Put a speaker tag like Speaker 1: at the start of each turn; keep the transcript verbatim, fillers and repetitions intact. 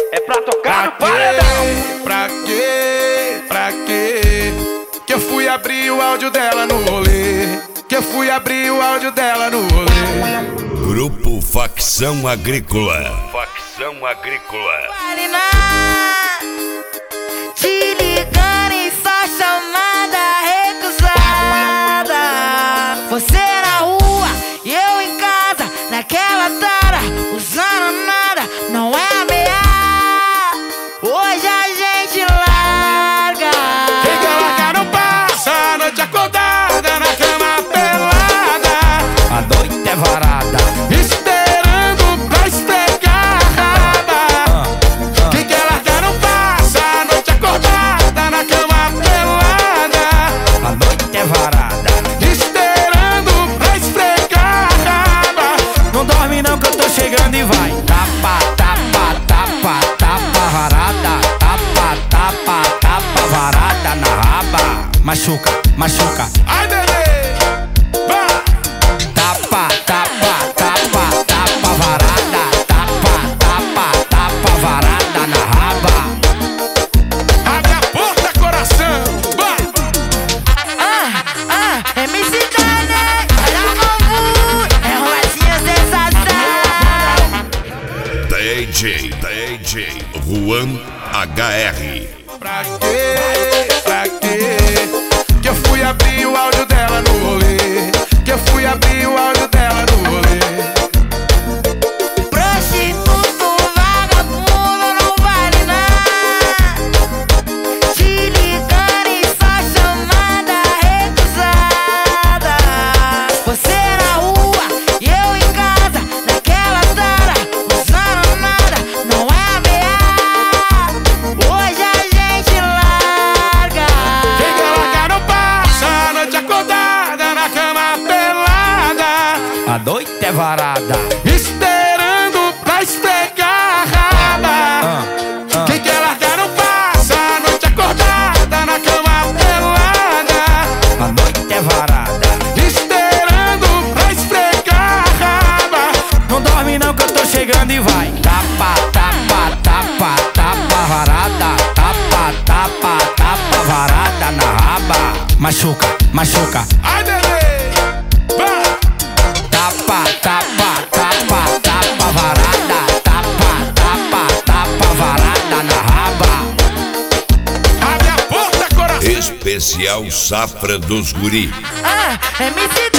Speaker 1: é pra tocar no paredão.
Speaker 2: Pra quê? Pra quê? Que eu fui abrir o áudio dela no rolê. Que eu fui abrir o áudio dela no rolê.
Speaker 3: Grupo Facção Agrícola. Facção Agrícola.
Speaker 4: Te ligando em só chamada recusada. Você na rua e eu em casa, naquela tara, usando nada, não é ameaça. Hoje a gente larga.
Speaker 2: Quem quer largar não passa a noite acordada na cama pelada.
Speaker 1: A noite é varada,
Speaker 2: esperando pra esfregar a raba. Quem quer largar não passa a noite acordada na cama pelada.
Speaker 1: a noite é varada.
Speaker 2: Esperando pra esfregar a raba.
Speaker 1: Não dorme não que eu tô chegando e vai. Tapa, tapa, tapa, tapa varada. Tapa, tapa, tapa varada na raba. Machuca, machuca.
Speaker 2: Ai, bebê, vai.
Speaker 1: Tapa, tapa, tapa, tapa varada. Tapa, tapa, tapa varada na raba.
Speaker 2: Abre a porta, coração, vai.
Speaker 4: Ah, ah, M C Dane, olha como é roladinha sensação.
Speaker 3: D J, D J Juan H R.
Speaker 2: Pra quê? Pra quê? Que eu fui abrir o áudio dela no rolê. Que eu fui abrir o áudio dela no rolê.
Speaker 4: Prostituto, vagabundo, não vale nada. Te ligando em só chamada recusada. Você na rua e eu em casa, naquela tara, usando nada, não é ameaça. Hoje a gente larga.
Speaker 2: Quem quer largar não passa a noite acordada na cama pelada.
Speaker 1: A noite é varada.
Speaker 2: Esperando pra esfregar a raba.
Speaker 1: Ah, ah.
Speaker 2: Quem quer largar não passa a noite acordada na cama pelada.
Speaker 1: A noite é varada.
Speaker 2: Esperando pra esfregar a raba.
Speaker 1: Não dorme não que eu tô chegando e vai. Tapa, tapa, tapa, tapa varada. Tapa, tapa, tapa varada na raba. Machuca, machuca.
Speaker 2: Ai, bebê, vai.
Speaker 1: Tapa, tapa, tapa, tapa varada. Tapa, tapa, tapa varada na raba.
Speaker 2: Abre a porta, coração.
Speaker 3: Especial Safra dos Guri.
Speaker 4: Ah, M C